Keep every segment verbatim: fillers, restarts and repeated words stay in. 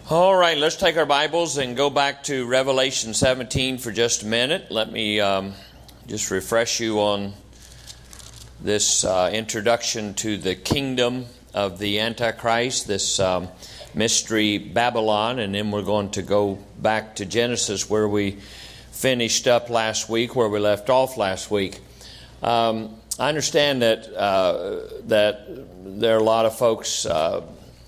All right, let's take our Bibles and go back to Revelation seventeen for just a minute. Let me um, just refresh you on this uh, introduction to the kingdom of the Antichrist, this um, mystery Babylon, and then we're going to go back to Genesis where we finished up last week, where we left off last week. Um, I understand that uh, that there are a lot of folks uh,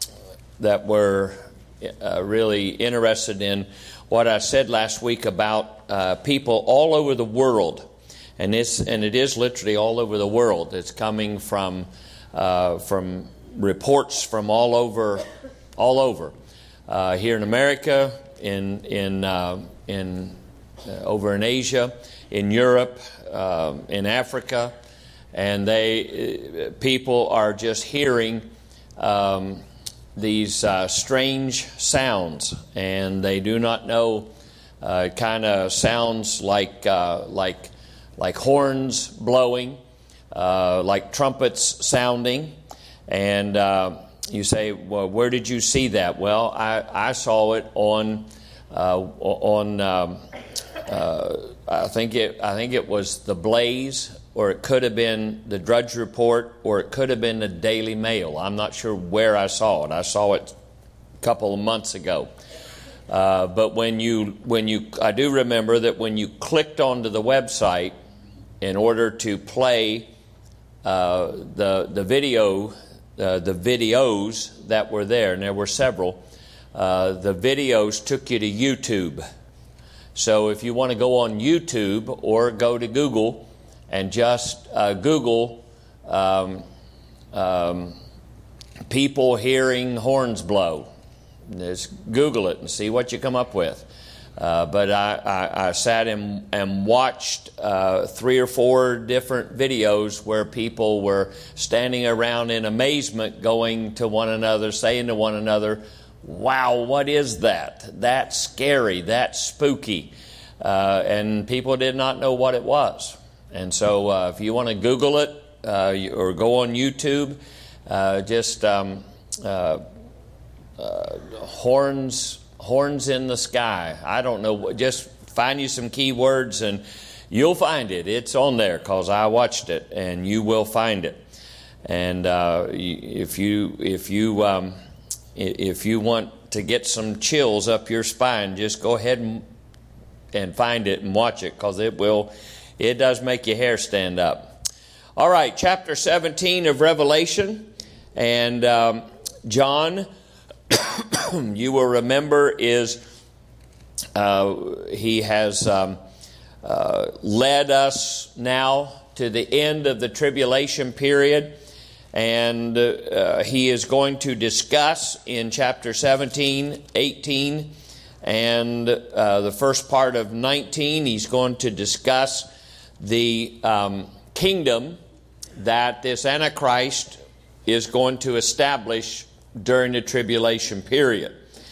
that were Uh, really interested in what I said last week about uh, people all over the world, and it's and it is literally all over the world. It's coming from uh, from reports from all over, all over uh, here in America, in in uh, in uh, over in Asia, in Europe, uh, in Africa, and they uh, people are just hearing Um, these uh, strange sounds, and they do not know. Uh, it kind of sounds like uh, like like horns blowing, uh, like trumpets sounding. And uh, you say, "Well, where did you see that?" Well, I, I saw it on uh, on um, uh, I think it I think it was the Blaze, or it could have been the Drudge Report, or it could have been the Daily Mail. I'm not sure where I saw it. I saw it a couple of months ago. Uh, but when you, when you, I do remember that when you clicked onto the website in order to play uh, the the video, uh, the videos that were there, and there were several, uh, the videos took you to YouTube. So if you want to go on YouTube or go to Google and just uh, Google um, um, people hearing horns blow. Just Google it and see what you come up with. Uh, but I, I, I sat and, and watched uh, three or four different videos where people were standing around in amazement, going to one another, saying to one another, "Wow, what is that? That's scary, that's spooky." Uh, and people did not know what it was. And so uh, if you want to Google it uh, or go on YouTube, uh, just um, uh, uh, horns horns in the sky. I don't know. Just find you some key words and you'll find it. It's on there because I watched it, and you will find it. And uh, if you if you um, if you want to get some chills up your spine, just go ahead and, and find it and watch it, because it will. It does make your hair stand up. All right, chapter seventeen of Revelation. And um, John, you will remember, is uh, he has um, uh, led us now to the end of the tribulation period. And uh, he is going to discuss in chapter seventeen, eighteen, and uh, the first part of nineteen, he's going to discuss the um, kingdom that this Antichrist is going to establish during the tribulation period.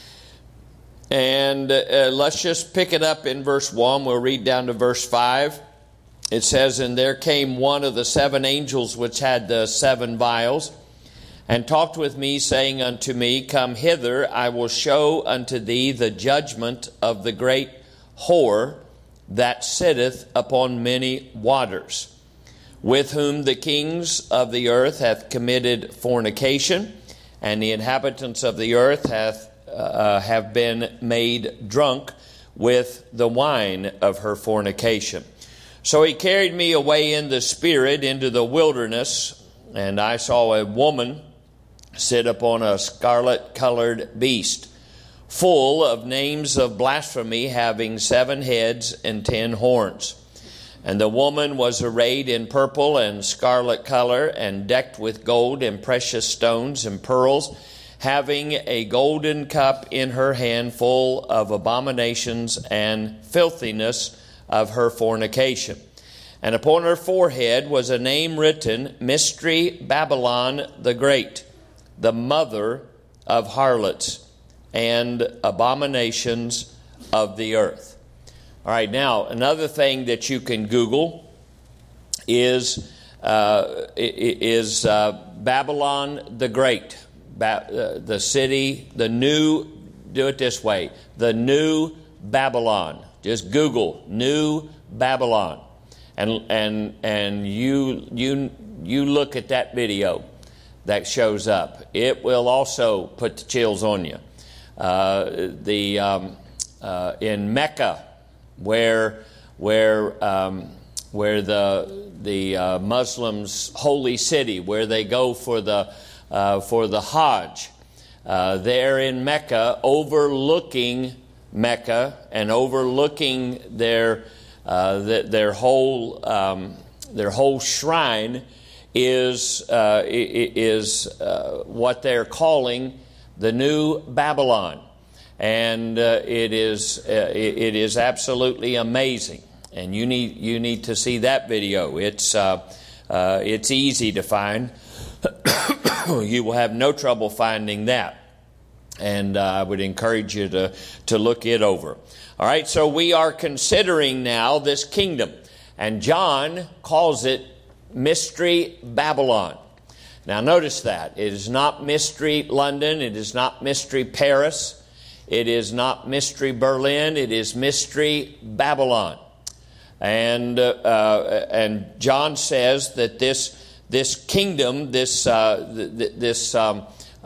And uh, let's just pick it up in verse one. We'll read down to verse five. It says, "And there came one of the seven angels which had the seven vials, and talked with me, saying unto me, Come hither, I will show unto thee the judgment of the great whore that sitteth upon many waters, with whom the kings of the earth hath committed fornication, and the inhabitants of the earth hath uh, have been made drunk with the wine of her fornication. So he carried me away in the spirit into the wilderness, and I saw a woman sit upon a scarlet-colored beast, full of names of blasphemy, having seven heads and ten horns. And the woman was arrayed in purple and scarlet color, and decked with gold and precious stones and pearls, having a golden cup in her hand, full of abominations and filthiness of her fornication. And upon her forehead was a name written, Mystery Babylon the Great, the mother of harlots and abominations of the earth." All right, now another thing that you can Google is uh, is uh, Babylon the Great, ba- uh, the city, the new do it this way. The New Babylon. Just Google New Babylon. And and and you you you look at that video that shows up. It will also put the chills on you. Uh, the um, uh, in Mecca, where where um, where the the uh, Muslims' holy city, where they go for the uh, for the Hajj, uh, there in Mecca, overlooking Mecca and overlooking their uh, the, their whole um, their whole shrine is uh, is uh, what they're calling the New Babylon, and uh, it is uh, it is absolutely amazing. And you need you need to see that video. It's uh, uh, it's easy to find. You will have no trouble finding that, and uh, I would encourage you to to look it over. All right, so we are considering now this kingdom, and John calls it Mystery Babylon. Now notice that. It is not Mystery London. It is not Mystery Paris. It is not Mystery Berlin. It is Mystery Babylon. And uh, uh, and John says that this this kingdom, this uh, th- this um,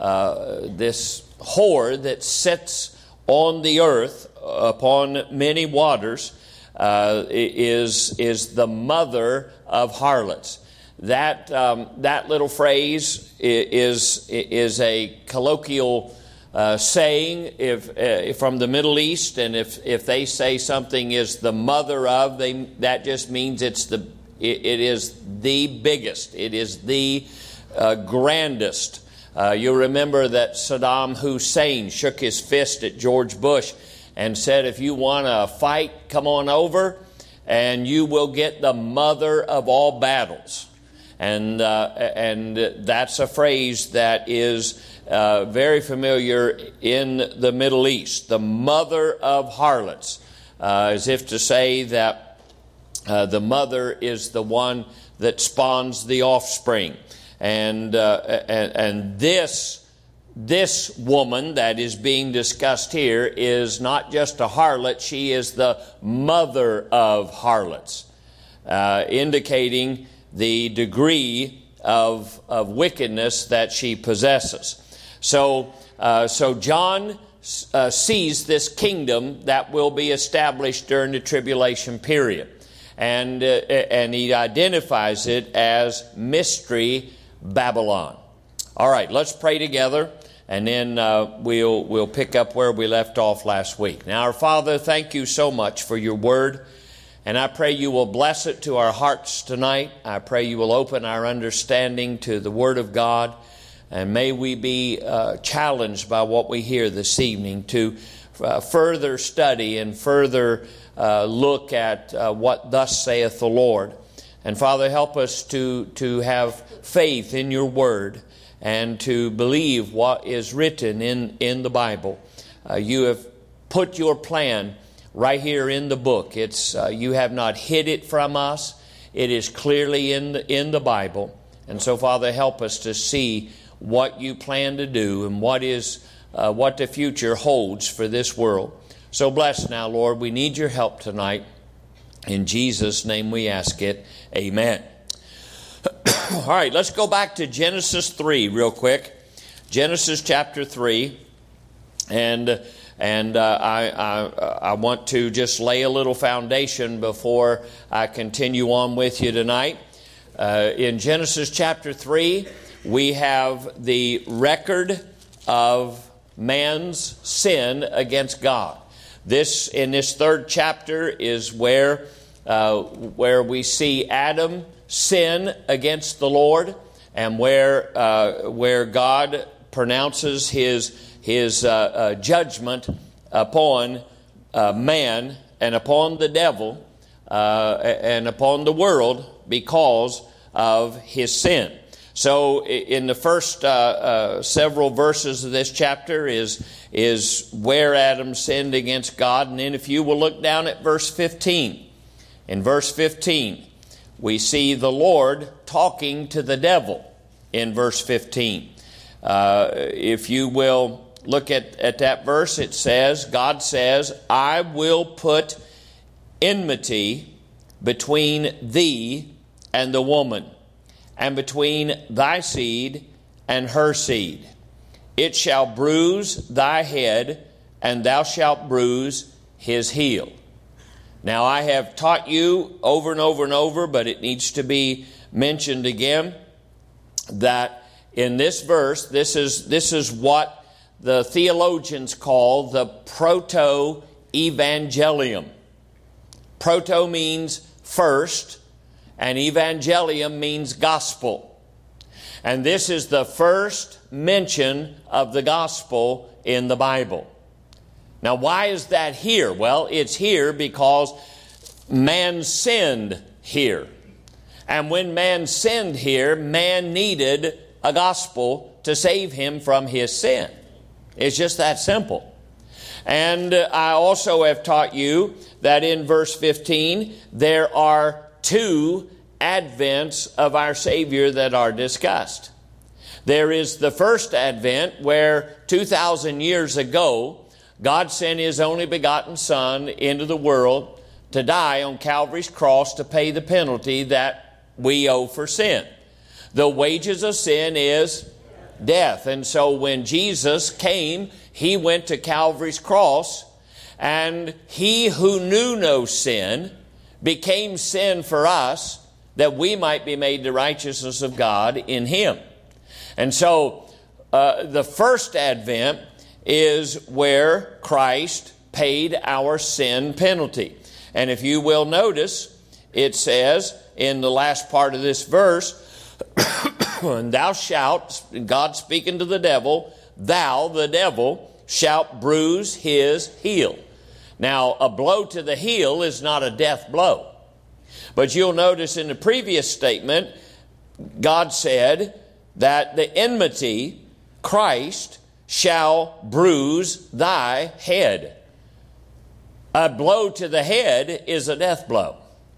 uh, this whore that sits on the earth upon many waters uh, is is the mother of harlots. That um, that little phrase is is a colloquial uh, saying if uh, from the Middle East, and if, if they say something is the mother of, they that just means it's the it, it is the biggest, it is the uh, grandest. Uh, you'll remember that Saddam Hussein shook his fist at George Bush and said, "If you want to fight, come on over, and you will get the mother of all battles." And uh, and that's a phrase that is uh, very familiar in the Middle East. The mother of harlots, uh, as if to say that uh, the mother is the one that spawns the offspring. And uh, and, and this this woman that is being discussed here is not just a harlot; she is the mother of harlots, uh, indicating the degree of of wickedness that she possesses. So, uh, so John uh, sees this kingdom that will be established during the tribulation period, and uh, and he identifies it as Mystery Babylon. All right, let's pray together, and then uh, we'll we'll pick up where we left off last week. Now, our Father, thank you so much for your word. And I pray you will bless it to our hearts tonight. I pray you will open our understanding to the Word of God. And may we be uh, challenged by what we hear this evening to uh, further study and further uh, look at uh, what thus saith the Lord. And Father, help us to, to have faith in your Word and to believe what is written in, in the Bible. Uh, you have put your plan right here in the book. It's uh, you have not hid it from us. It is clearly in the, in the Bible. And so, Father, help us to see what you plan to do and what is uh, what the future holds for this world. So bless now, Lord. We need your help tonight. In Jesus' name we ask it. Amen. All right, let's go back to Genesis three real quick. Genesis chapter three. And And uh, I, I, I want to just lay a little foundation before I continue on with you tonight. Uh, in Genesis chapter three, we have the record of man's sin against God. This, in this third chapter, is where uh, where we see Adam sin against the Lord, and where uh, where God pronounces his his uh, uh, judgment upon uh, man and upon the devil uh, and upon the world because of his sin. So in the first uh, uh, several verses of this chapter is, is where Adam sinned against God. And then if you will look down at verse fifteen. In verse fifteen, we see the Lord talking to the devil in verse fifteen. Uh, if you will look at, at that verse. It says, God says, I will put enmity between thee and the woman, and between thy seed and her seed. It shall bruise thy head, and thou shalt bruise his heel. Now, I have taught you over and over and over, but it needs to be mentioned again, that in this verse, this is, this is what the theologians call the proto-evangelium. Proto means first, and evangelium means gospel. And this is the first mention of the gospel in the Bible. Now, why is that here? Well, it's here because man sinned here. And when man sinned here, man needed a gospel to save him from his sin. It's just that simple. And I also have taught you that in verse fifteen, there are two advents of our Savior that are discussed. There is the first advent where two thousand years ago, God sent His only begotten Son into the world to die on Calvary's cross to pay the penalty that we owe for sin. The wages of sin is death. And so when Jesus came, He went to Calvary's cross, and He who knew no sin became sin for us, that we might be made the righteousness of God in Him. And so uh, the first advent is where Christ paid our sin penalty. And if you will notice, it says in the last part of this verse, and thou shalt, God speaking to the devil, thou, the devil, shalt bruise his heel. Now, a blow to the heel is not a death blow. But you'll notice in the previous statement, God said that the enmity, Christ, shall bruise thy head. A blow to the head is a death blow.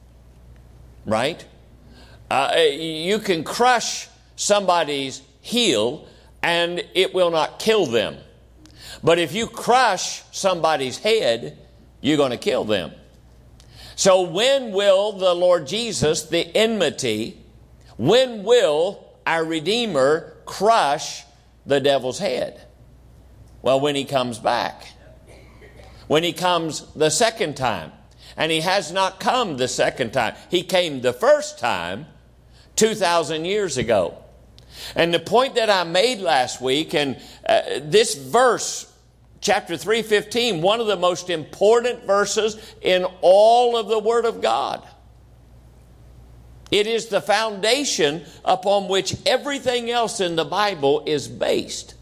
Right? Uh, you can crush somebody's heel and it will not kill them. But if you crush somebody's head, you're going to kill them. So when will the Lord Jesus, the enmity, when will our Redeemer crush the devil's head? Well, when He comes back. When He comes the second time. And He has not come the second time. He came the first time two thousand years ago. And the point that I made last week, and uh, this verse, chapter three fifteen, one of the most important verses in all of the Word of God. It is the foundation upon which everything else in the Bible is based.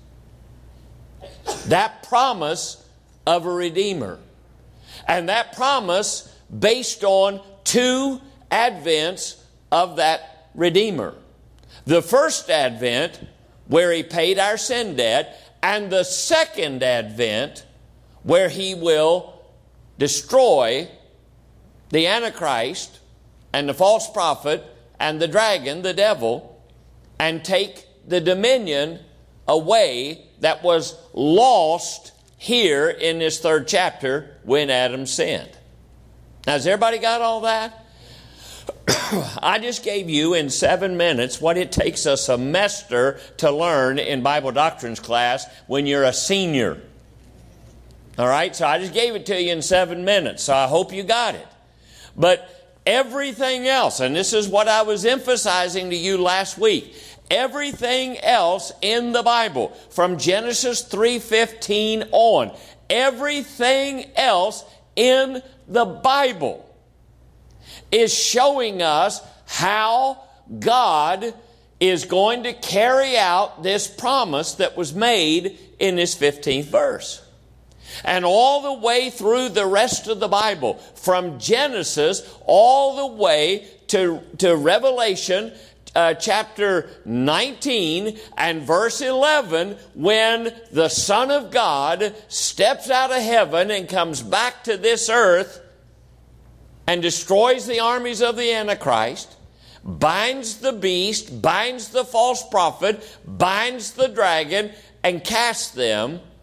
That promise of a Redeemer. And that promise based on two advents of that Redeemer. The first advent, where He paid our sin debt, and the second advent, where He will destroy the Antichrist and the false prophet and the dragon, the devil, and take the dominion away that was lost here in this third chapter when Adam sinned. Now, has everybody got all that? I just gave you in seven minutes what it takes a semester to learn in Bible doctrines class when you're a senior. All right, so I just gave it to you in seven minutes, so I hope you got it. But everything else, and this is what I was emphasizing to you last week, everything else in the Bible, from Genesis three fifteen on, everything else in the Bible is showing us how God is going to carry out this promise that was made in this fifteenth verse. And all the way through the rest of the Bible, from Genesis all the way to, to Revelation uh, chapter nineteen and verse eleven, when the Son of God steps out of heaven and comes back to this earth and destroys the armies of the Antichrist, binds the beast, binds the false prophet, binds the dragon, and casts them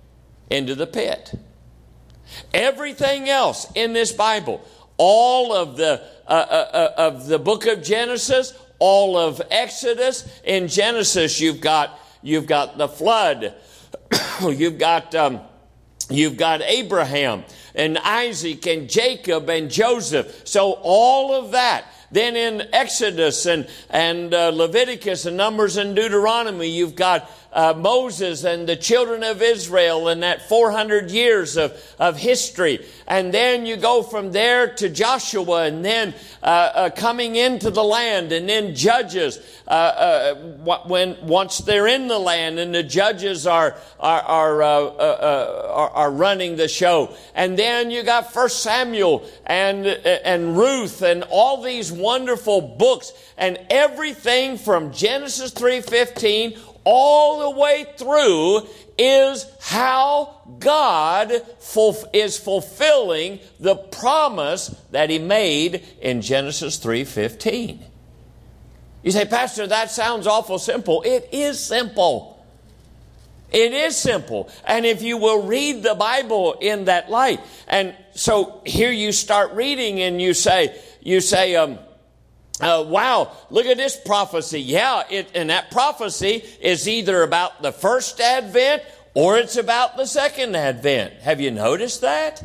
into the pit. Everything else in this Bible, all of the uh, uh, of the book of Genesis, all of Exodus. In Genesis, you've got you've got the flood. you've got um, you've got Abraham and Isaac and Jacob and Joseph. So all of that. Then in Exodus and and uh, Leviticus and Numbers and Deuteronomy, you've got uh, Moses and the children of Israel and that four hundred years of, of history. And then you go from there to Joshua, and then uh, uh, coming into the land, and then Judges uh, uh, when once they're in the land, and the judges are are are, uh, uh, are are running the show. And then you got First Samuel and and Ruth and all these wonderful books, and everything from Genesis three fifteen all the way through is how God is fulfilling the promise that He made in Genesis three fifteen. You say, Pastor, that sounds awful simple. It is simple. It is simple. And if you will read the Bible in that light, and so here you start reading and you say, you say, um, Uh, wow, look at this prophecy. Yeah, it, and that prophecy is either about the first advent or it's about the second advent. Have you noticed that?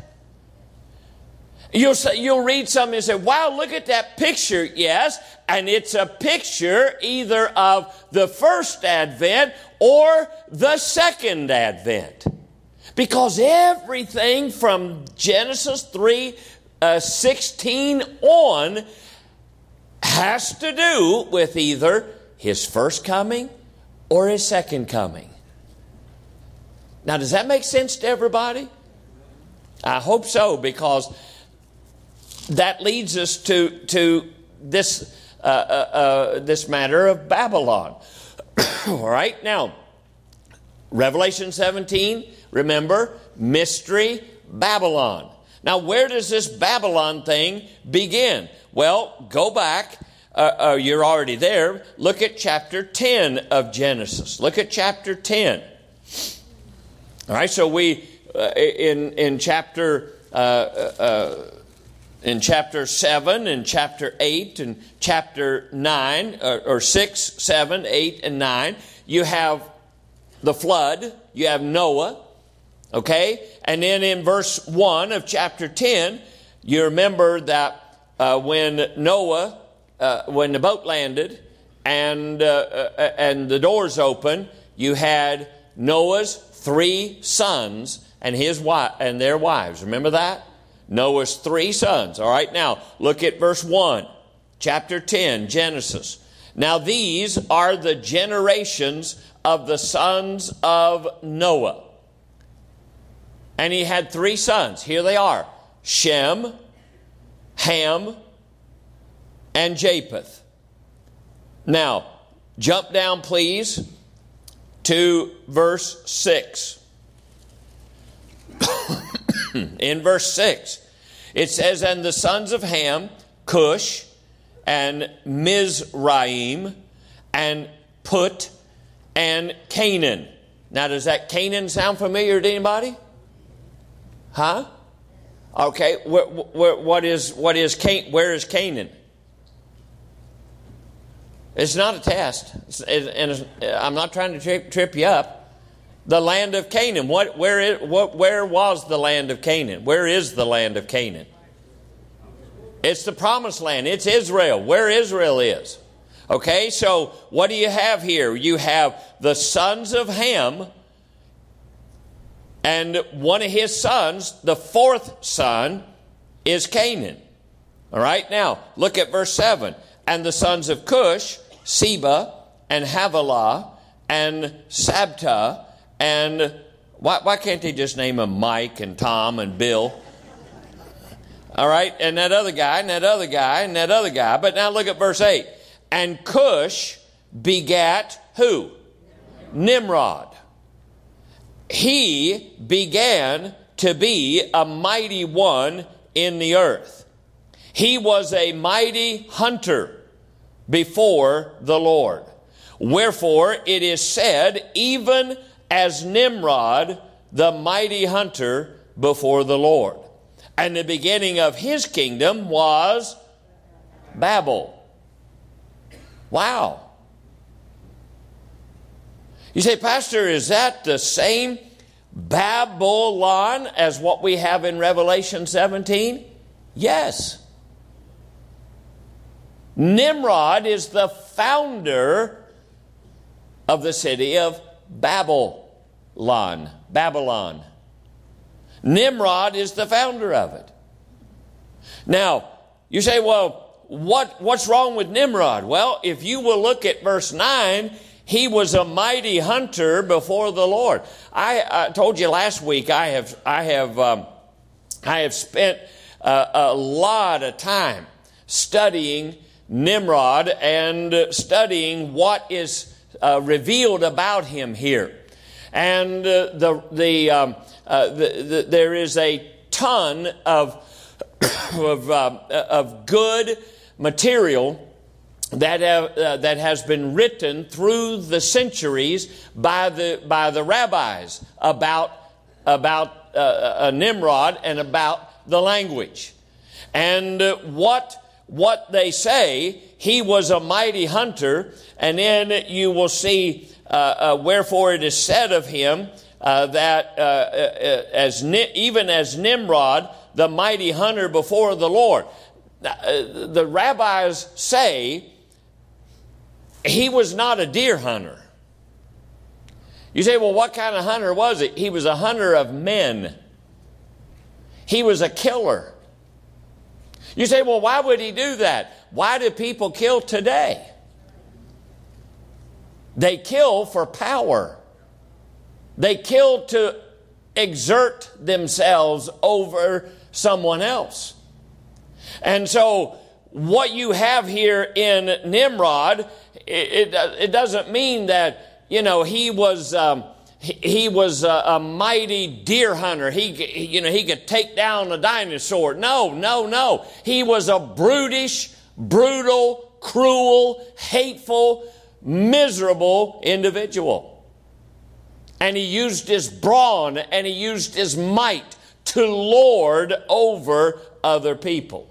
You'll say, you'll read something and say, wow, look at that picture. Yes, and it's a picture either of the first advent or the second advent. Because everything from Genesis three sixteen on has to do with either His first coming or His second coming. Now, does that make sense to everybody? I hope so, because that leads us to to this uh, uh, uh, this matter of Babylon. All right, now Revelation seventeen. Remember, mystery Babylon. Now, where does this Babylon thing begin? Well, go back. Uh, uh, you're already there. Look at chapter ten of Genesis. Look at chapter ten. All right. So we uh, in in chapter uh, uh, in chapter seven, and chapter eight, and chapter nine, or, or six, seven, eight, and nine. You have the flood. You have Noah. Okay, and then in verse one of chapter ten, you remember that. Uh, when Noah, uh, when the boat landed and uh, uh, and the doors opened, you had Noah's three sons and his wife and their wives. Remember that? Noah's three sons. All right, now look at verse one, chapter ten, Genesis. Now these are the generations of the sons of Noah. And he had three sons. Here they are: Shem, Ham, and Japheth. Now, jump down, please, to verse six. In verse six, it says, and the sons of Ham, Cush, and Mizraim, and Put, and Canaan. Now, does that Canaan sound familiar to anybody? Huh? Okay, where, where, what is what is Can, where is Canaan? It's not a test, it's, it, and it's, I'm not trying to trip, trip you up. The land of Canaan. What? Where is? What? Where was the land of Canaan? Where is the land of Canaan? It's the promised land. It's Israel. Where Israel is. Okay, so what do you have here? You have the sons of Ham. And one of his sons, the fourth son, is Canaan. All right, now look at verse seven. And the sons of Cush, Seba, and Havilah, and Sabta, and why, why can't they just name them Mike and Tom and Bill? All right, and that other guy, and that other guy, and that other guy. But now look at verse eight. And Cush begat who? Nimrod. He began to be a mighty one in the earth. He was a mighty hunter before the Lord. Wherefore it is said, even as Nimrod, the mighty hunter before the Lord. And the beginning of his kingdom was Babel. Wow. You say, Pastor, is that the same Babylon as what we have in Revelation seventeen? Yes. Nimrod is the founder of the city of Babylon. Babylon. Nimrod is the founder of it. Now, you say, well, what, what's wrong with Nimrod? Well, if you will look at verse nine, he was a mighty hunter before the Lord. I, I told you last week I have I have um, I have spent uh, a lot of time studying Nimrod and studying what is uh, revealed about him here, and uh, the the, um, uh, the, the there is a ton of of uh, of good material that have, uh, that has been written through the centuries by the by the rabbis about about uh, uh, Nimrod and about the language, and uh, what what they say. He was a mighty hunter, and then you will see uh, uh, wherefore it is said of him uh, that uh, uh, as Ni- even as Nimrod, the mighty hunter before the Lord. Uh, the rabbis say he was not a deer hunter. You say, well, what kind of hunter was he? He was a hunter of men. He was a killer. You say, well, why would he do that? Why do people kill today? They kill for power. They kill to exert themselves over someone else. And so what you have here in Nimrod, it, it, it doesn't mean that, you know, he was um, he, he was a, a mighty deer hunter. He, you know, he could take down a dinosaur. No, no, no. He was a brutish, brutal, cruel, hateful, miserable individual. And he used his brawn and he used his might to lord over other people.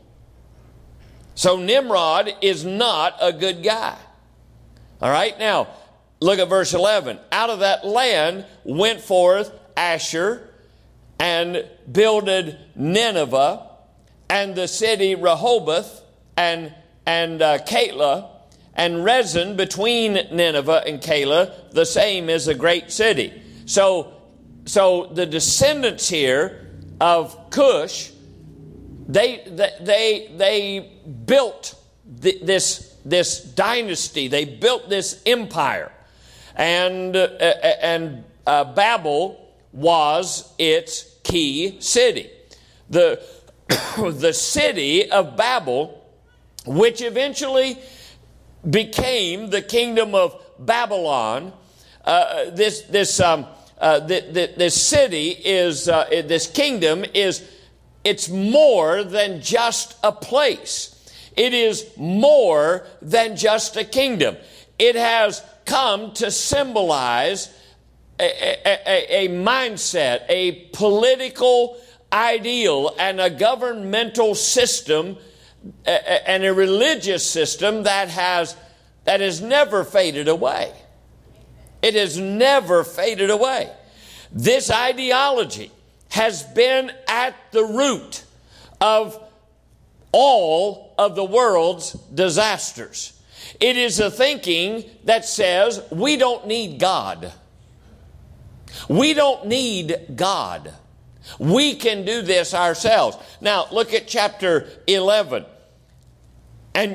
So Nimrod is not a good guy. All right, now look at verse eleven. Out of that land went forth Asher and builded Nineveh and the city Rehoboth and and uh, Calah and Rezin between Nineveh and Calah. The same is a great city. So, so the descendants here of Cush, they they they built this this dynasty. They built this empire, and uh, and uh, Babel was its key city. The the city of Babel, which eventually became the kingdom of Babylon. Uh, this this um, uh, th- th- this city is uh, this kingdom is it's more than just a place. It is more than just a kingdom. It has come to symbolize a, a, a mindset, a political ideal, and a governmental system, and a religious system that has that has never faded away. It has never faded away. This ideology has been at the root of all of the world's disasters. It is a thinking that says we don't need God. We don't need God. We can do this ourselves. Now, look at chapter eleven. And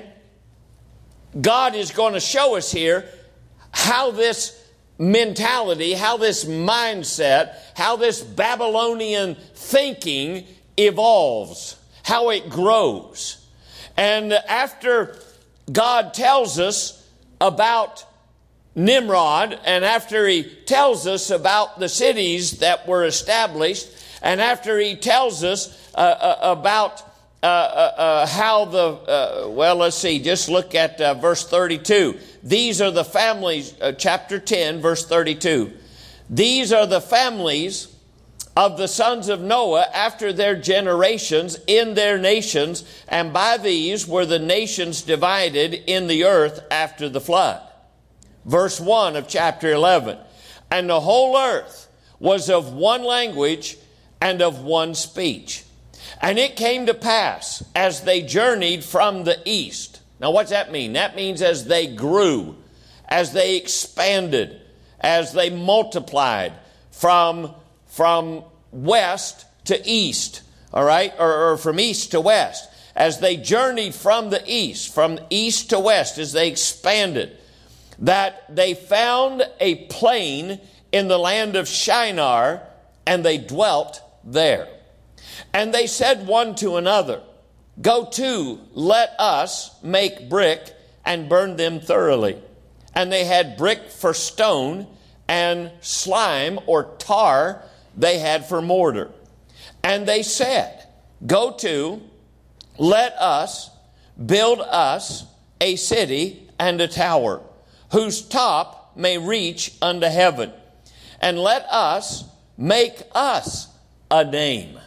God is going to show us here how this mentality, how this mindset, how this Babylonian thinking evolves, how it grows. And after God tells us about Nimrod, and after he tells us about the cities that were established, and after he tells us uh, uh, about uh, uh, uh, how the, uh, well, let's see, just look at uh, verse thirty-two. These are the families, uh, chapter ten, verse thirty-two. These are the families of the sons of Noah after their generations in their nations, and by these were the nations divided in the earth after the flood. Verse one of chapter eleven. And the whole earth was of one language and of one speech. And it came to pass as they journeyed from the east. Now what's that mean? That means as they grew, as they expanded, as they multiplied from, from west to east, all right, or, or from east to west. As they journeyed from the east, from east to west, as they expanded, that they found a plain in the land of Shinar, and they dwelt there. And they said one to another, Go to, let us make brick and burn them thoroughly. And they had brick for stone, and slime or tar they had for mortar. And they said, Go to, let us build us a city and a tower, whose top may reach unto heaven. And let us make us a name.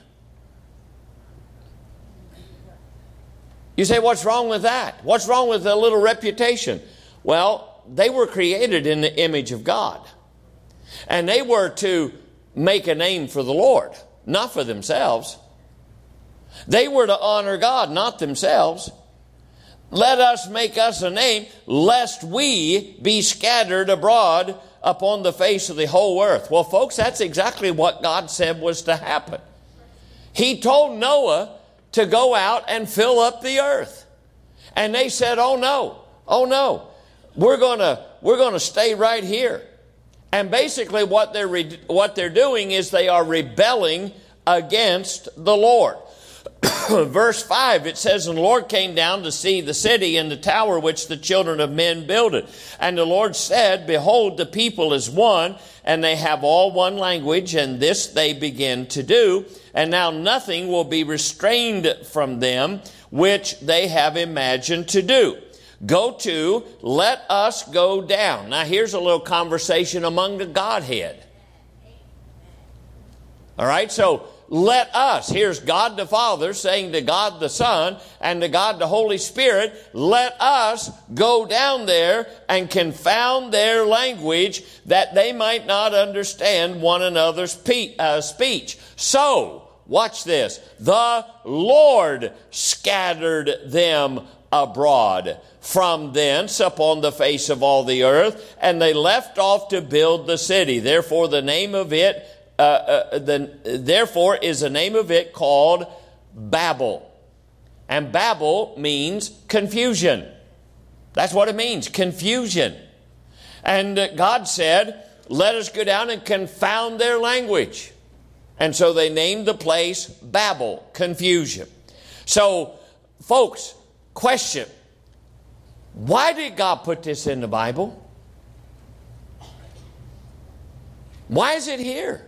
You say, what's wrong with that? What's wrong with a little reputation? Well, they were created in the image of God. And they were to make a name for the Lord, not for themselves. They were to honor God, not themselves. Let us make us a name, lest we be scattered abroad upon the face of the whole earth. Well, folks, that's exactly what God said was to happen. He told Noah to go out and fill up the earth. And they said, oh no, oh no, we're gonna, we're gonna stay right here. And basically what they're, re- what they're doing is they are rebelling against the Lord. Verse five, it says, And the Lord came down to see the city and the tower which the children of men builded. And the Lord said, Behold, the people is one, and they have all one language, and this they begin to do. And now nothing will be restrained from them, which they have imagined to do. Go to, let us go down. Now here's a little conversation among the Godhead. All right, so let us, here's God the Father saying to God the Son and to God the Holy Spirit, let us go down there and confound their language, that they might not understand one another's pe- uh, speech. So, watch this, the Lord scattered them abroad from thence upon the face of all the earth, and they left off to build the city. Therefore the name of it Uh, uh, the, therefore is the name of it called Babel. And Babel means confusion. That's what it means, confusion. And uh, God said, let us go down and confound their language. And so they named the place Babel, confusion. So, folks, question. Why did God put this in the Bible? Why is it here?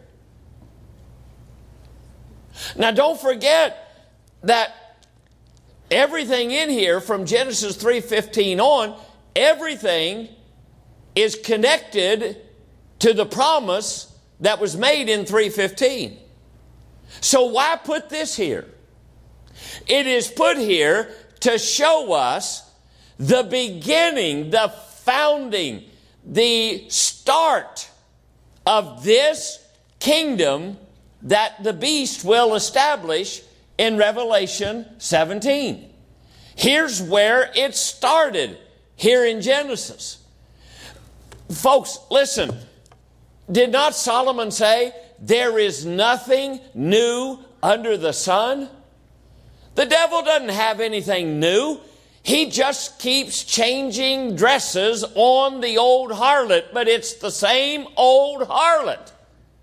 Now, don't forget that everything in here from Genesis three fifteen on, everything is connected to the promise that was made in three fifteen. So why put this here? It is put here to show us the beginning, the founding, the start of this kingdom that the beast will establish in Revelation seventeen. Here's where it started, here in Genesis. Folks, listen. Did not Solomon say, there is nothing new under the sun? The devil doesn't have anything new. He just keeps changing dresses on the old harlot, but it's the same old harlot.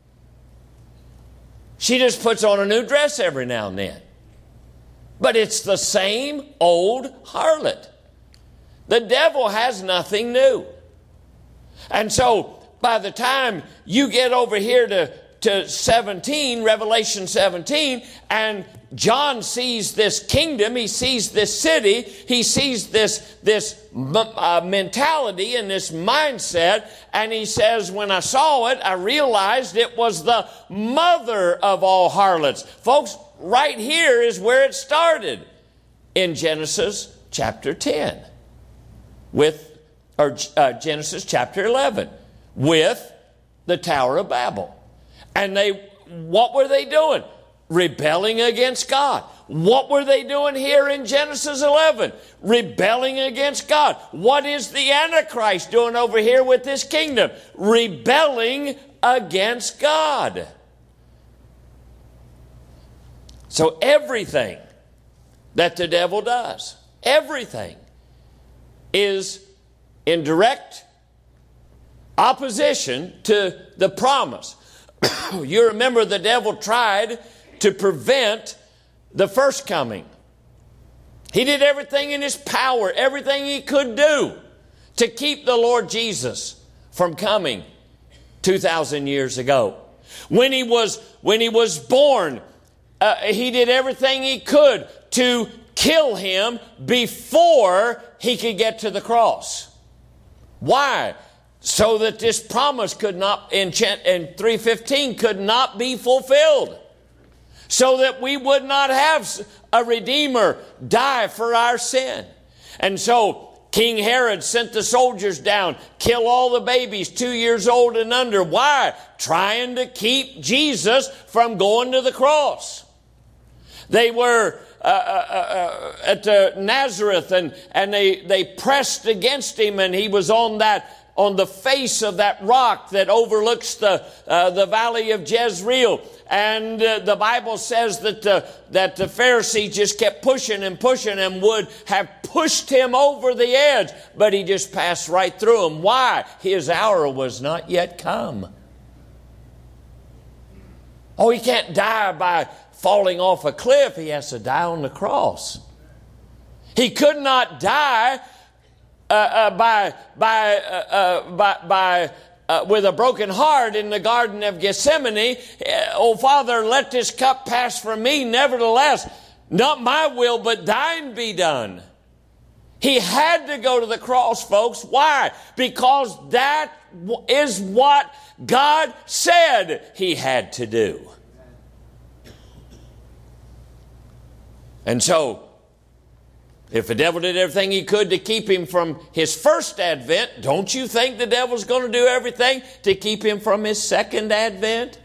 She just puts on a new dress every now and then. But it's the same old harlot. The devil has nothing new. And so, by the time you get over here to, to seventeen, Revelation seventeen, and John sees this kingdom, he sees this city, he sees this, this uh, mentality and this mindset, and he says, when I saw it, I realized it was the mother of all harlots. Folks, right here is where it started in Genesis chapter ten, with, or uh, Genesis chapter eleven, with the Tower of Babel. And they, what were they doing? Rebelling against God. What were they doing here in Genesis eleven? Rebelling against God. What is the Antichrist doing over here with this kingdom? Rebelling against God. So everything that the devil does, everything, is in direct opposition to the promise. You remember the devil tried to prevent the first coming. He did everything in his power, everything he could do to keep the Lord Jesus from coming two thousand years ago. When he was, when he was born, uh, he did everything he could to kill him before he could get to the cross. Why? So that this promise could not, in three fifteen, could not be fulfilled. So that we would not have a Redeemer die for our sin. And so King Herod sent the soldiers down, kill all the babies two years old and under. Why? Trying to keep Jesus from going to the cross. They were uh, uh, uh, at uh, Nazareth, and, and they, they pressed against him, and he was on that on the face of that rock that overlooks the uh, the valley of Jezreel. And uh, the Bible says that uh, that the Pharisees just kept pushing and pushing and would have pushed him over the edge, but he just passed right through them. Why? His hour was not yet come. Oh, he can't die by falling off a cliff. He has to die on the cross. He could not die Uh, uh, by by uh, uh, by by uh, with a broken heart in the Garden of Gethsemane. Uh, oh, Father, let this cup pass from me. Nevertheless, not my will, but thine be done. He had to go to the cross, folks. Why? Because that is what God said he had to do. And so, if the devil did everything he could to keep him from his first advent, don't you think the devil's going to do everything to keep him from his second advent?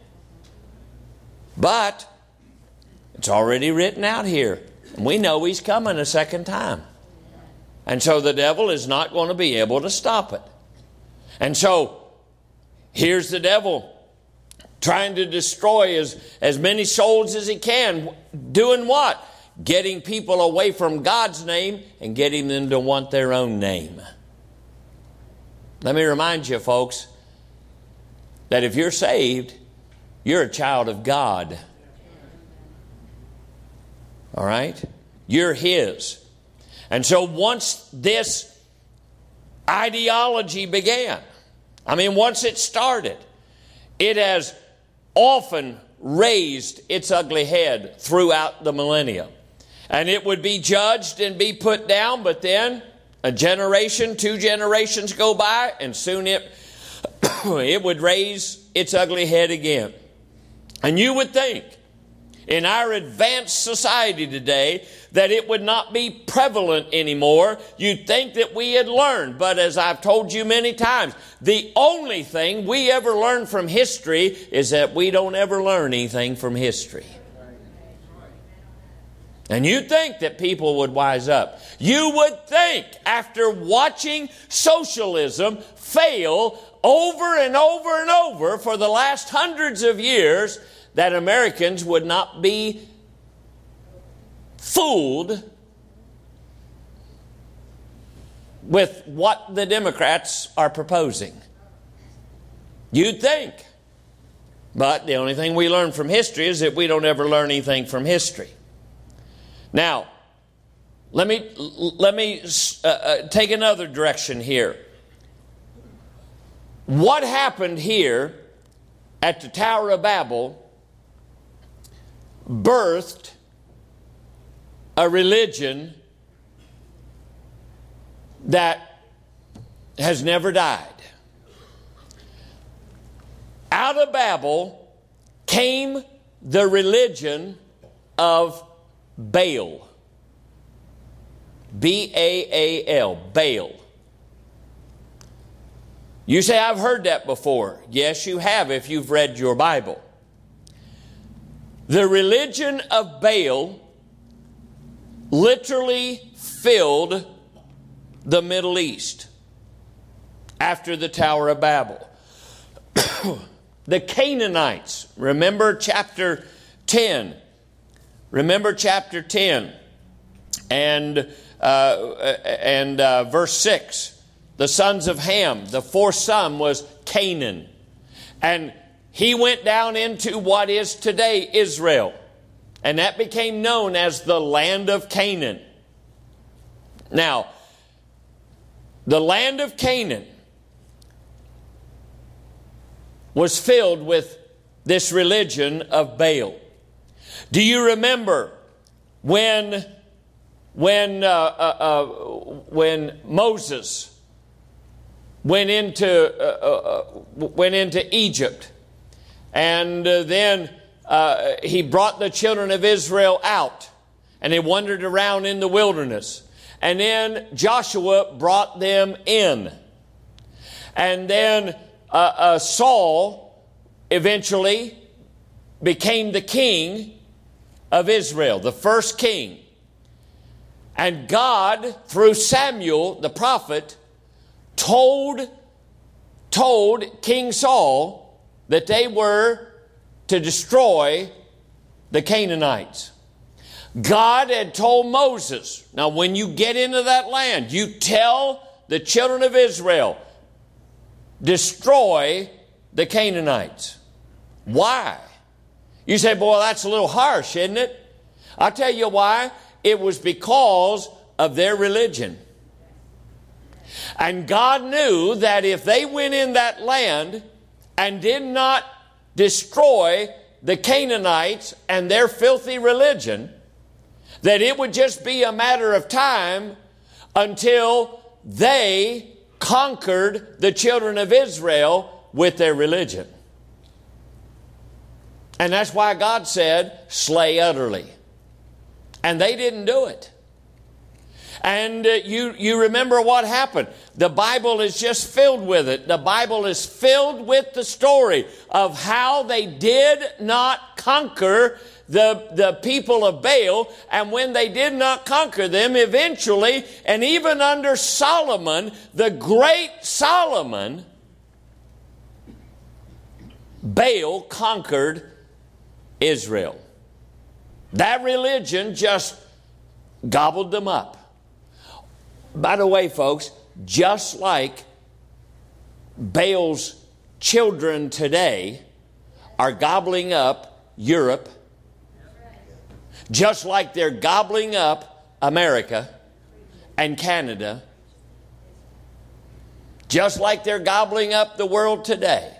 But it's already written out here. And we know he's coming a second time. And so the devil is not going to be able to stop it. And so here's the devil trying to destroy as, as many souls as he can. Doing what? Getting people away from God's name and getting them to want their own name. Let me remind you, folks, that if you're saved, you're a child of God. All right? You're His. And so once this ideology began, I mean, once it started, it has often raised its ugly head throughout the millennia. And it would be judged and be put down, but then a generation, two generations go by, and soon it, it would raise its ugly head again. And you would think, in our advanced society today, that it would not be prevalent anymore. You'd think that we had learned. But as I've told you many times, the only thing we ever learn from history is that we don't ever learn anything from history. And you'd think that people would wise up. You would think, after watching socialism fail over and over and over for the last hundreds of years, that Americans would not be fooled with what the Democrats are proposing. You'd think. But the only thing we learn from history is that we don't ever learn anything from history. Now, let me let me uh, uh, take another direction here. What happened here at the Tower of Babel birthed a religion that has never died. Out of Babel came the religion of Baal. B A A L, Baal. You say, I've heard that before. Yes, you have if you've read your Bible. The religion of Baal literally filled the Middle East after the Tower of Babel. The Canaanites, remember chapter ten. Remember chapter ten and, uh, and uh, verse six. The sons of Ham, the fourth son was Canaan. And he went down into what is today Israel. And that became known as the land of Canaan. Now, the land of Canaan was filled with this religion of Baal. Do you remember when, when, uh, uh, uh, when Moses went into uh, uh, went into Egypt, and uh, then uh, he brought the children of Israel out, and they wandered around in the wilderness, and then Joshua brought them in, and then uh, uh, Saul eventually became the king of Israel, the first king, and God through Samuel the prophet told, told King Saul that they were to destroy the Canaanites. God had told Moses, now when you get into that land, you tell the children of Israel, destroy the Canaanites. Why? You say, boy, that's a little harsh, isn't it? I'll tell you why. It was because of their religion. And God knew that if they went in that land and did not destroy the Canaanites and their filthy religion, that it would just be a matter of time until they conquered the children of Israel with their religion. And that's why God said, slay utterly. And they didn't do it. And uh, you, you remember what happened. The Bible is just filled with it. The Bible is filled with the story of how they did not conquer the, the people of Baal. And when they did not conquer them, eventually, and even under Solomon, the great Solomon, Baal conquered Israel. That religion just gobbled them up. By the way, folks, just like Baal's children today are gobbling up Europe, just like they're gobbling up America and Canada, just like they're gobbling up the world today.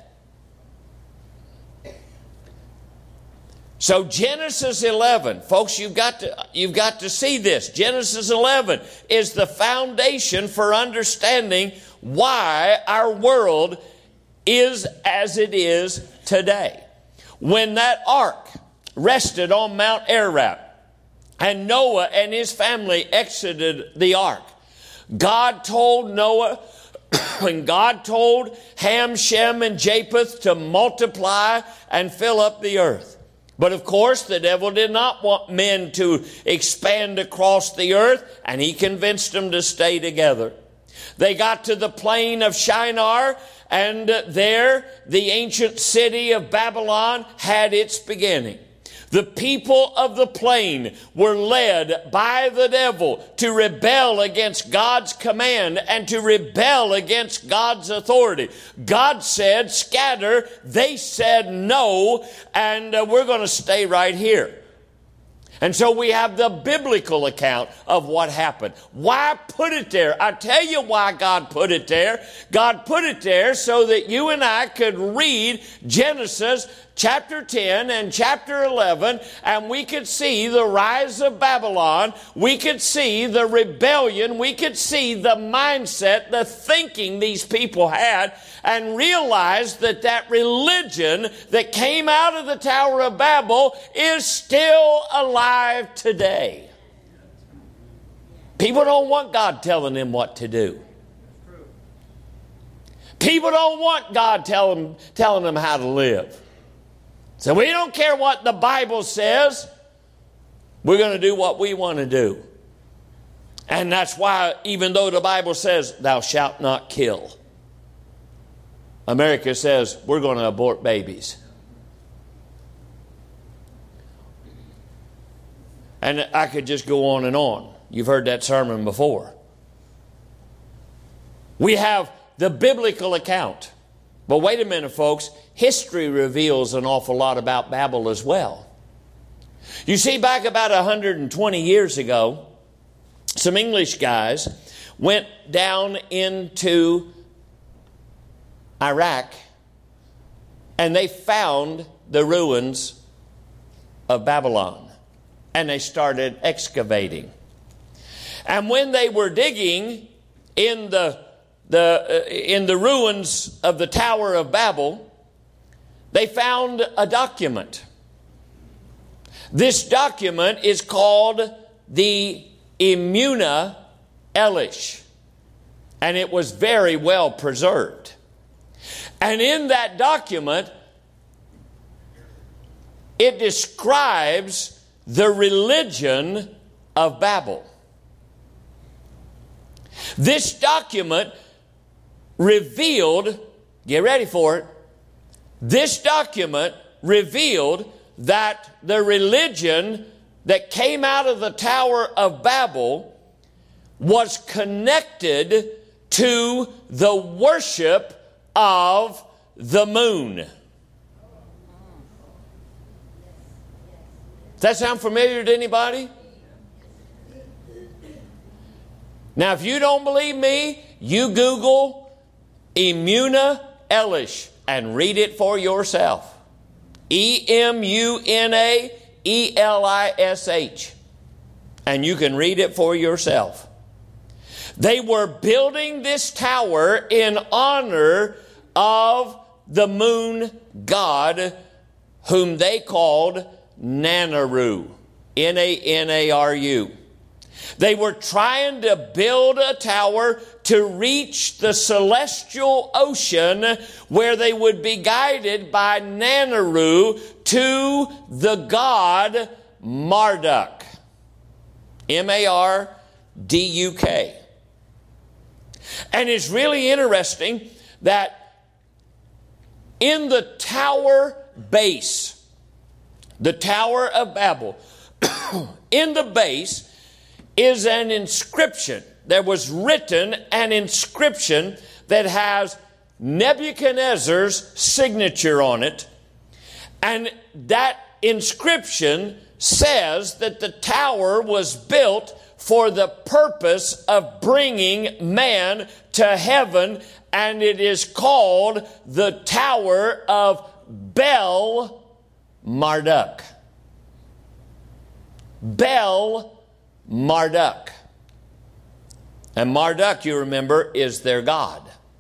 So Genesis eleven, folks, you've got to, you've got to see this. Genesis eleven is the foundation for understanding why our world is as it is today. When that ark rested on Mount Ararat and Noah and his family exited the ark, God told Noah, when God told Ham, Shem, and Japheth to multiply and fill up the earth. But of course, the devil did not want men to expand across the earth, and he convinced them to stay together. They got to the plain of Shinar, and there the ancient city of Babylon had its beginning. The people of the plain were led by the devil to rebel against God's command and to rebel against God's authority. God said, scatter. They said no, and uh, we're going to stay right here. And so we have the biblical account of what happened. Why put it there? I tell you why God put it there. God put it there so that you and I could read Genesis chapter ten and chapter eleven, and we could see the rise of Babylon. We could see the rebellion. We could see the mindset, the thinking these people had, and realize that that religion that came out of the Tower of Babel is still alive today. People don't want God telling them what to do. People don't want God telling, telling them how to live. So we don't care what the Bible says. We're going to do what we want to do. And that's why, even though the Bible says, thou shalt not kill, America says, we're going to abort babies. And I could just go on and on. You've heard that sermon before. We have the biblical account. But wait a minute, folks. History reveals an awful lot about Babel as well. You see, back about one hundred twenty years ago, some English guys went down into Iraq, and they found the ruins of Babylon, and they started excavating. And when they were digging in the the uh, in the ruins of the Tower of Babel, they found a document. This document is called the Emuna Elish, and it was very well preserved. And in that document, it describes the religion of Babel. This document revealed, get ready for it, this document revealed that the religion that came out of the Tower of Babel was connected to the worship of the moon. Does that sound familiar to anybody? Now, if you don't believe me, you Google Emuna Elish and read it for yourself. E M U N A E L I S H. And you can read it for yourself. They were building this tower in honor of the moon god, whom they called Nanaru. N A N A R U. They were trying to build a tower to reach the celestial ocean where they would be guided by Nanaru to the god Marduk. M A R D U K. And it's really interesting that in the tower base, the Tower of Babel, in the base is an inscription. There was written an inscription that has Nebuchadnezzar's signature on it. And that inscription says that the tower was built for the purpose of bringing man to heaven, and it is called the Tower of Bel Marduk. Bel Marduk. And Marduk, you remember, is their god.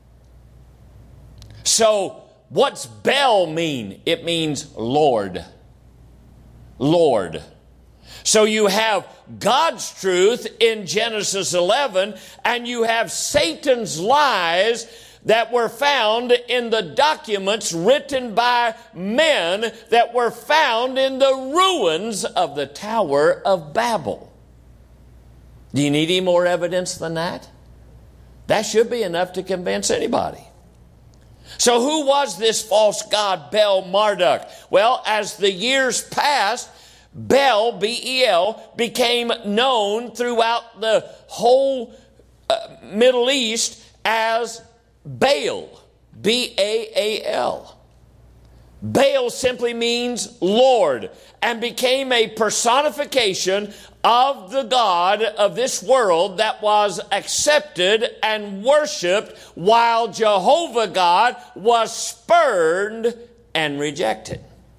So, what's Bel mean? It means Lord. Lord. So you have God's truth in Genesis eleven, and you have Satan's lies that were found in the documents written by men that were found in the ruins of the Tower of Babel. Do you need any more evidence than that? That should be enough to convince anybody. So who was this false god Bel Marduk? Well, as the years passed, Bel, B E L, became known throughout the whole uh, Middle East as Baal, B A A L. Baal simply means Lord, and became a personification of the god of this world that was accepted and worshiped, while Jehovah God was spurned and rejected.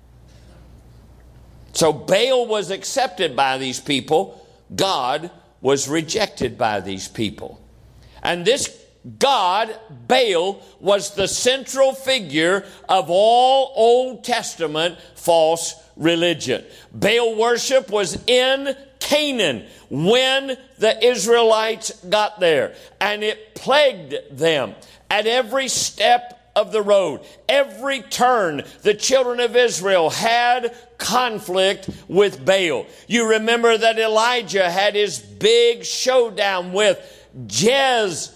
So Baal was accepted by these people. God was rejected by these people. And this God, Baal, was the central figure of all Old Testament false religion. Baal worship was in Canaan when the Israelites got there, and it plagued them at every step of the road. Every turn, the children of Israel had conflict with Baal. You remember that Elijah had his big showdown with Jezebel.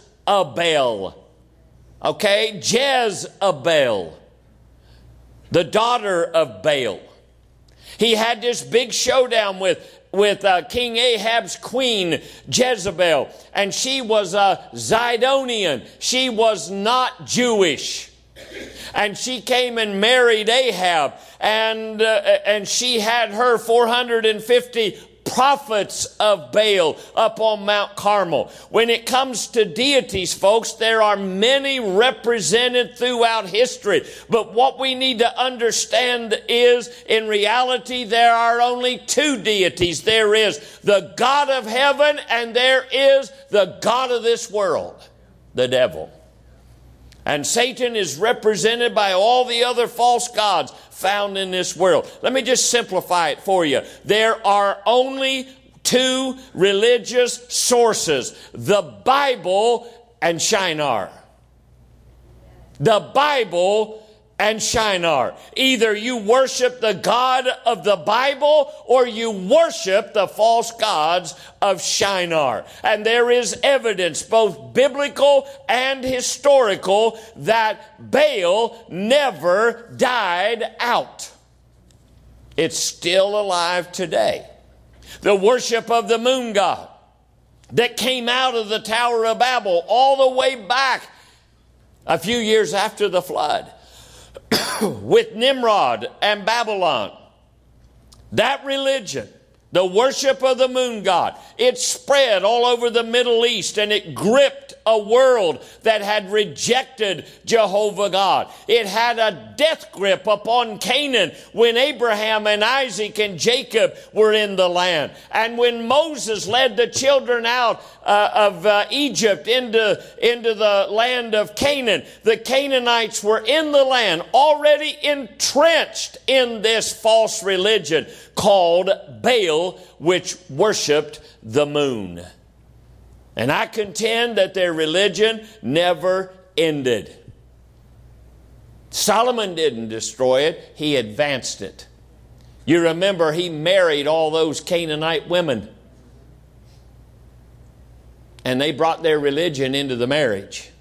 Okay, Jezebel, the daughter of Baal. He had this big showdown with with uh, King Ahab's queen, Jezebel. And she was a Zidonian. She was not Jewish. And she came and married Ahab. And, uh, and she had her four hundred fifty prophets of Baal up on Mount Carmel. When it comes to deities, folks, there are many represented throughout history. But what we need to understand is, in reality, there are only two deities. There is the God of heaven, and there is the God of this world, the devil. And Satan is represented by all the other false gods found in this world. Let me just simplify it for you. There are only two religious sources: the Bible and Shinar. The Bible and Shinar. Either you worship the God of the Bible or you worship the false gods of Shinar. And there is evidence, both biblical and historical, that Baal never died out. It's still alive today. The worship of the moon god that came out of the Tower of Babel all the way back a few years after the flood with Nimrod and Babylon. That religion, the worship of the moon god, it spread all over the Middle East, and it gripped a world that had rejected Jehovah God. It had a death grip upon Canaan when Abraham and Isaac and Jacob were in the land. And when Moses led the children out uh, of uh, Egypt into, into the land of Canaan, the Canaanites were in the land, already entrenched in this false religion called Baal, which worshiped the moon. And I contend that their religion never ended. Solomon didn't destroy it, he advanced it. You remember he married all those Canaanite women. And they brought their religion into the marriage.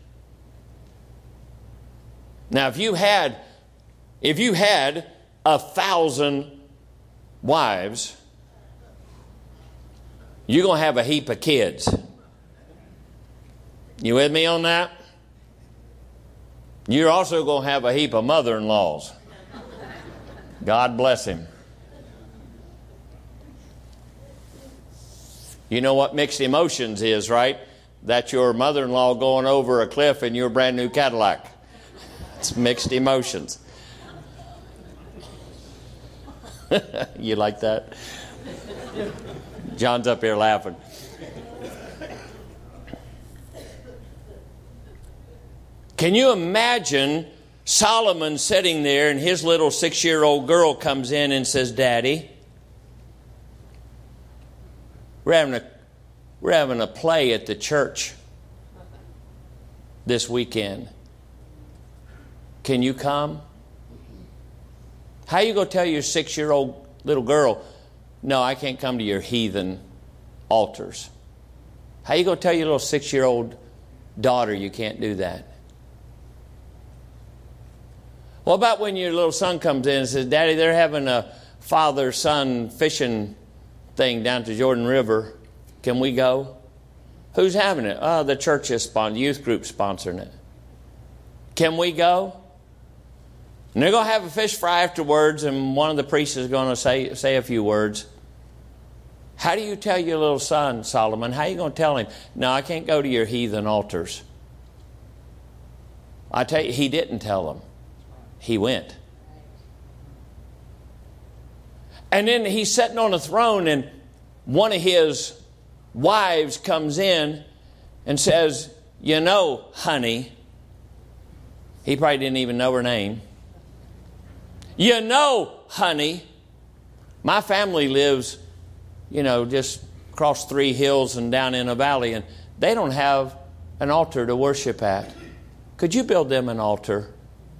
Now if you had, if you had a thousand wives, you're going to have a heap of kids. You with me on that? You're also going to have a heap of mother-in-laws. God bless him. You know what mixed emotions is, right? That's your mother-in-law going over a cliff in your brand new Cadillac. It's mixed emotions. You like that? John's up here laughing. Can you imagine Solomon sitting there and his little six-year-old girl comes in and says, "Daddy, we're having a, we're having a play at the church this weekend. Can you come?" How you going to tell your six-year-old little girl, "No, I can't come to your heathen altars"? How you going to tell your little six-year-old daughter you can't do that? What about when your little son comes in and says, "Daddy, they're having a father-son fishing thing down to Jordan River. Can we go?" Who's having it? Oh, the church is sponsoring, youth group sponsoring it. Can we go? And they're going to have a fish fry afterwards, and one of the priests is going to say, say a few words. How do you tell your little son, Solomon? How are you going to tell him? No, I can't go to your heathen altars. I tell you, he didn't tell them. He went. And then he's sitting on a throne, and one of his wives comes in and says, you know, honey. He probably didn't even know her name. You know, honey, my family lives, you know, just across three hills and down in a valley, and they don't have an altar to worship at. Could you build them an altar?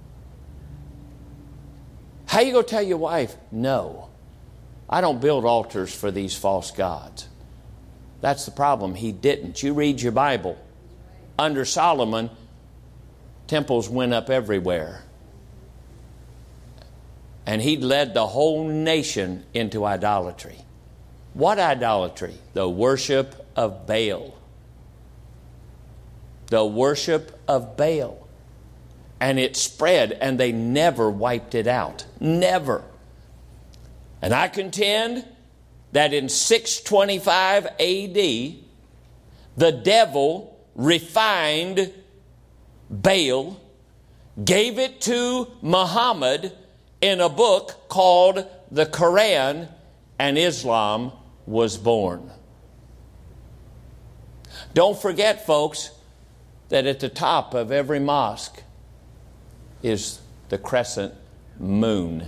How you going to tell your wife? No, I don't build altars for these false gods. That's the problem. He didn't. You read your Bible. Under Solomon, temples went up everywhere. And he led the whole nation into idolatry. What idolatry? The worship of Baal. The worship of Baal. And it spread, and they never wiped it out. Never. And I contend that in six twenty-five A D, the devil refined Baal, gave it to Muhammad in a book called the Quran, and Islam was born. Don't forget, folks, that at the top of every mosque is the crescent moon.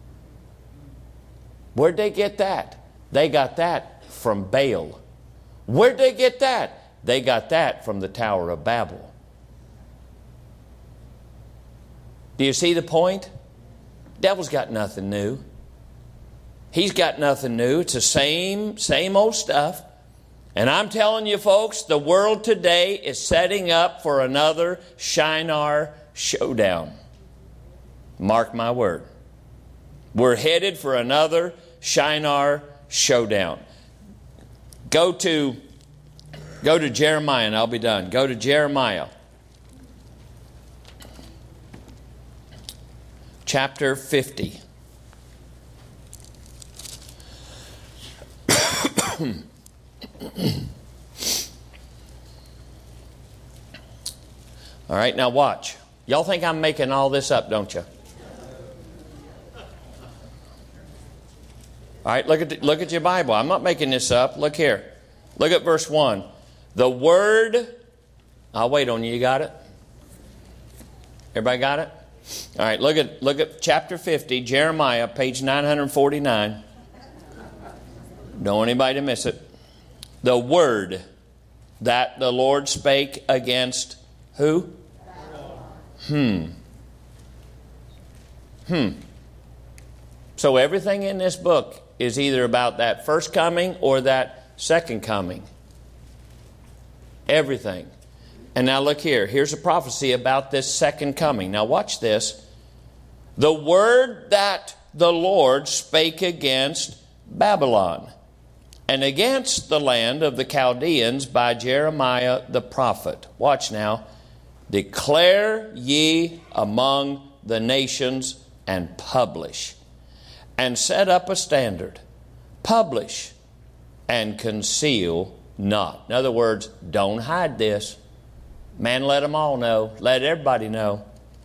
Where'd they get that? They got that from Baal. Where'd they get that? They got that from the Tower of Babel. Do you see the point? Devil's got nothing new. He's got nothing new. It's the same, same old stuff. And I'm telling you, folks, the world today is setting up for another Shinar showdown. Mark my word. We're headed for another Shinar showdown. Go to, go to Jeremiah, and I'll be done. Go to Jeremiah. Chapter fifty. All right, now watch. Y'all think I'm making all this up, don't you? All right, look at the, look at your Bible. I'm not making this up. Look here. Look at verse one. The word. I'll wait on you. You got it? Everybody got it? All right, look at look at chapter fifty, Jeremiah, page nine forty-nine. Don't want anybody to miss it. The word that the Lord spake against who? Hmm. Hmm. So everything in this book is either about that first coming or that second coming. Everything. And now look here. Here's a prophecy about this second coming. Now watch this. The word that the Lord spake against Babylon and against the land of the Chaldeans by Jeremiah the prophet. Watch now. Declare ye among the nations and publish, and set up a standard. Publish and conceal not. In other words, don't hide this. Man, let them all know. Let everybody know.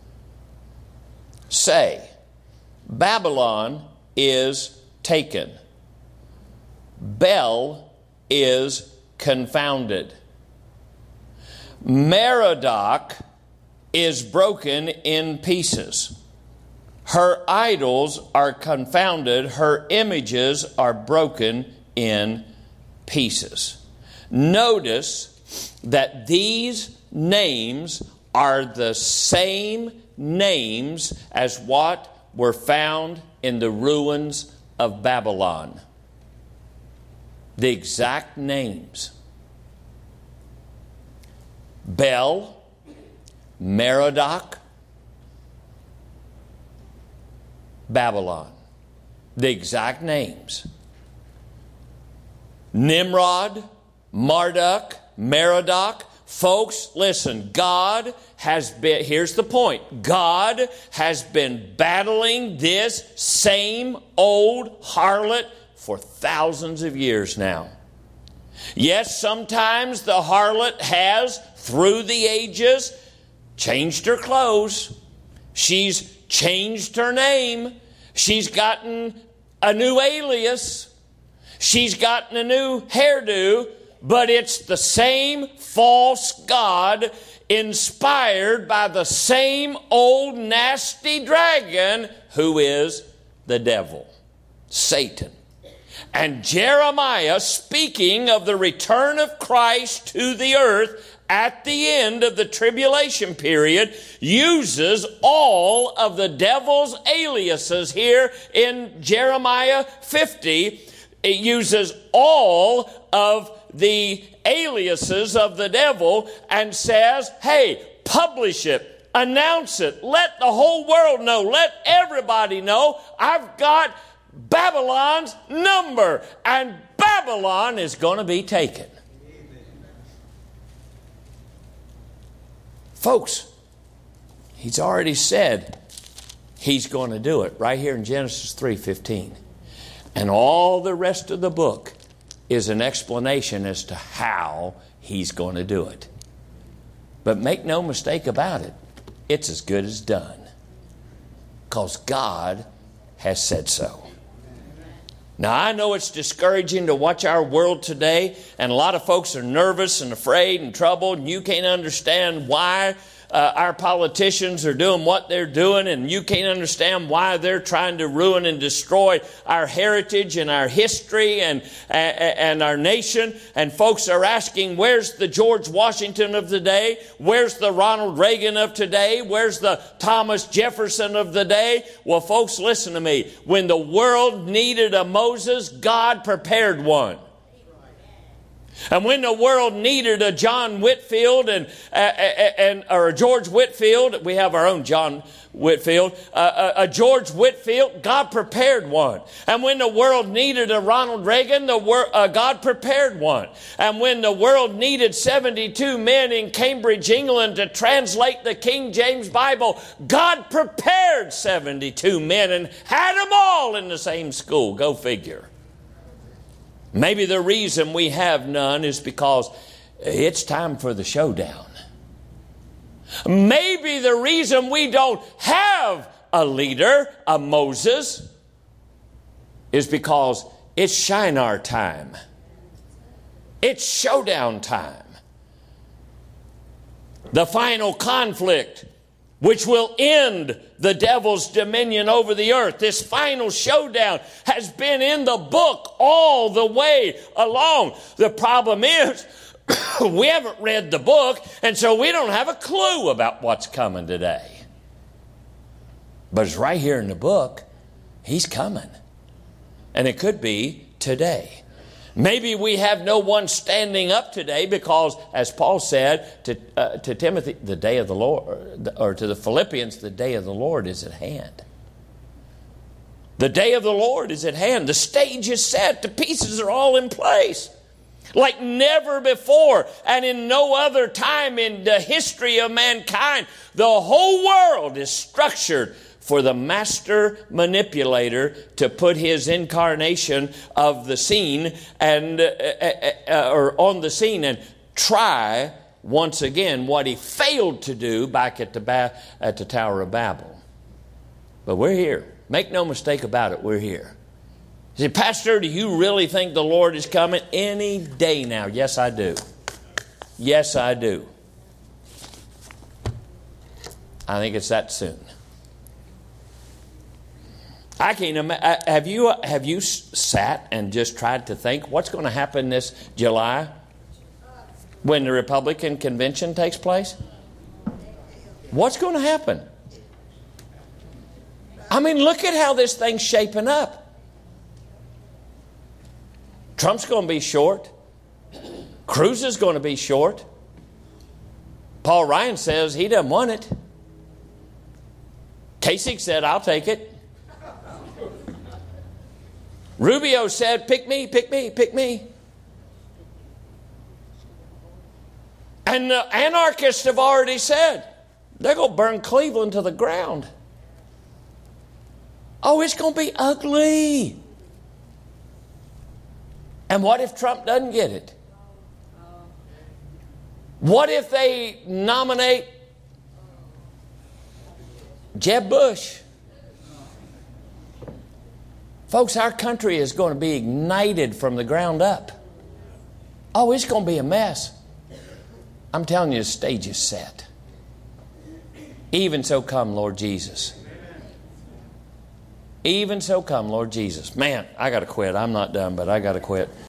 Say, Babylon is taken. Bel is confounded. Merodach is broken in pieces. Her idols are confounded. Her images are broken in pieces. Notice that these names are the same names as what were found in the ruins of Babylon. The exact names. Bel, Merodach, Babylon. The exact names. Nimrod, Marduk, Merodach Folks, listen, God has been, here's the point, God has been battling this same old harlot for thousands of years now. Yes, sometimes the harlot has, through the ages, changed her clothes. She's changed her name. She's gotten a new alias. She's gotten a new hairdo. But it's the same false god inspired by the same old nasty dragon who is the devil, Satan. And Jeremiah, speaking of the return of Christ to the earth at the end of the tribulation period, uses all of the devil's aliases here in Jeremiah fifty. It uses all of the aliases of the devil and says, hey, publish it, announce it, let the whole world know, let everybody know I've got Babylon's number, and Babylon is going to be taken. Amen. Folks, he's already said he's going to do it right here in Genesis three fifteen. And all the rest of the book is an explanation as to how he's going to do it. But make no mistake about it, it's as good as done. Because God has said so. Now, I know it's discouraging to watch our world today, and a lot of folks are nervous and afraid and troubled, and you can't understand why uh, our politicians are doing what they're doing, and you can't understand why they're trying to ruin and destroy our heritage and our history and, and, and our nation. And folks are asking, where's the George Washington of the day? Where's the Ronald Reagan of today? Where's the Thomas Jefferson of the day? Well, folks, listen to me. When the world needed a Moses, God prepared one. And when the world needed a John Whitfield and, uh, and or a George Whitfield, we have our own John Whitfield, uh, a, a George Whitfield, God prepared one. And when the world needed a Ronald Reagan, the wor- uh, God prepared one. And when the world needed seventy-two men in Cambridge, England to translate the King James Bible, God prepared seventy-two men and had them all in the same school. Go figure. Maybe the reason we have none is because it's time for the showdown. Maybe the reason we don't have a leader, a Moses, is because it's Shinar time. It's showdown time. The final conflict, which will end the devil's dominion over the earth. This final showdown has been in the book all the way along. The problem is, we haven't read the book, and so we don't have a clue about what's coming today. But it's right here in the book. He's coming. And it could be today. Maybe we have no one standing up today because, as Paul said to, uh, to Timothy, the day of the Lord, or to the Philippians, the day of the Lord is at hand. The day of the Lord is at hand. The stage is set. The pieces are all in place. Like never before and in no other time in the history of mankind, the whole world is structured for the master manipulator to put his incarnation of the scene and uh, uh, or on the scene and try once again what he failed to do back at the ba- at the Tower of Babel. But we're here. Make no mistake about it, we're here. You say, Pastor, do you really think the Lord is coming any day now? Yes, I do. Yes, I do. I think it's that soon. I can't imagine. Have you have you sat and just tried to think what's going to happen this July when the Republican convention takes place? What's going to happen? I mean, look at how this thing's shaping up. Trump's going to be short. Cruz is going to be short. Paul Ryan says he doesn't want it. Kasich said, I'll take it. Rubio said, pick me, pick me, pick me. And the anarchists have already said they're going to burn Cleveland to the ground. Oh, it's going to be ugly. And what if Trump doesn't get it? What if they nominate Jeb Bush? Folks, our country is going to be ignited from the ground up. Oh, it's going to be a mess. I'm telling you, the stage is set. Even so come, Lord Jesus. Even so come, Lord Jesus. Man, I got to quit. I'm not done, but I got to quit.